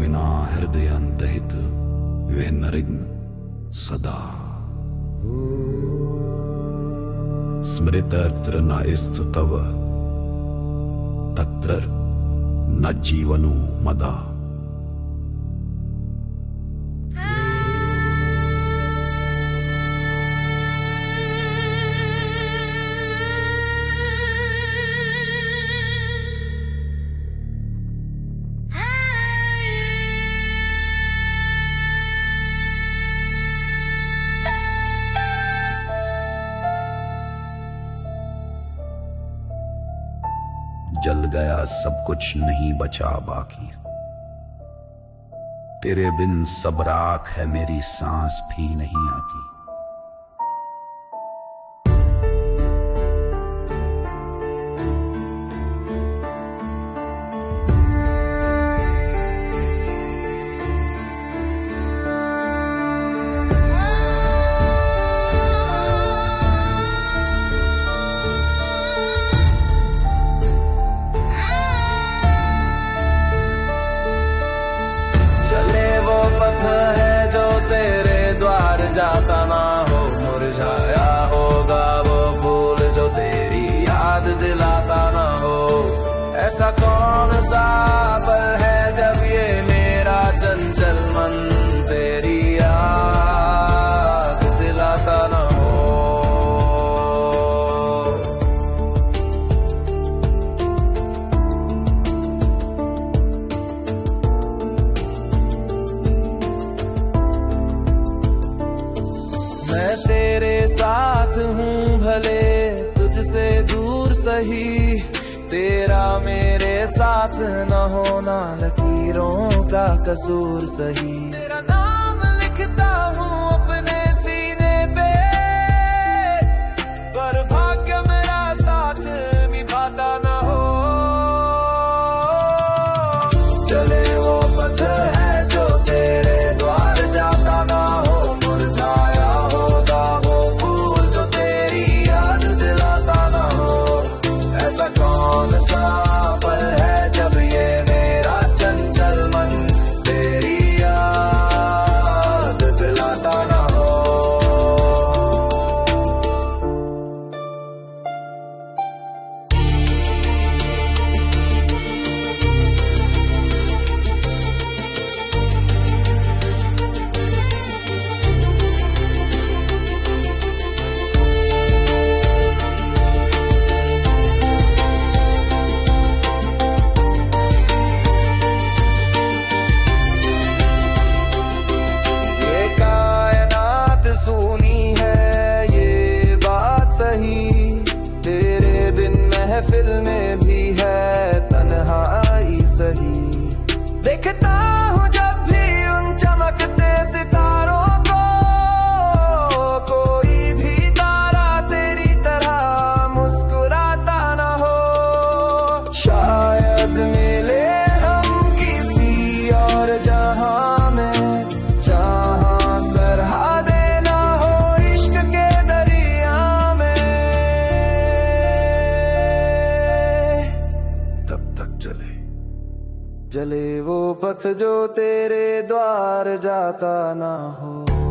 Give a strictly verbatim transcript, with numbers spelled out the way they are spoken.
विना हृदय अंतहित विहनरिग्न सदा। स्मृतर्त्र न इस्तु तव तत्र न जीवनो मदा। जल गया सब कुछ नहीं बचा बाकी, तेरे बिन सब राख है मेरी सांस भी नहीं आती। जाता ना हो मुरझाया होगा वो फूल जो तेरी याद दिलाता ना हो। ऐसा कौन सा पल है जब ये मेरा चंचल मन तेरी याद दिलाता ना हो। मैं तेरे साथ हूँ भले तुझसे दूर सही, तेरा मेरे साथ न होना लकीरों का कसूर सही। तेरा नाम लिखता हूँ अपने सीने पे, पर भाग्य मेरा साथ निभाता ना हो। चले वो पथ है जो तेरे द्वार जाता ना हो, मुरझाया होगा वो फूल जो तेरी याद दिलाता ना हो। ऐसा कौन सा पल है जब ये मेरा चंचल मन तेरी याद दिलाता ना हो। महफिल में भी है तन्हाई सही, देखता हूँ जब भी उन चमकते सितारों को, कोई भी तारा तेरी तरह मुस्कुराता ना हो। शायद मिले हम किसी और जहां में, जहां सरहा देना हो इश्क के दरिया में। जले वो पथ जो तेरे द्वार जाता ना हो।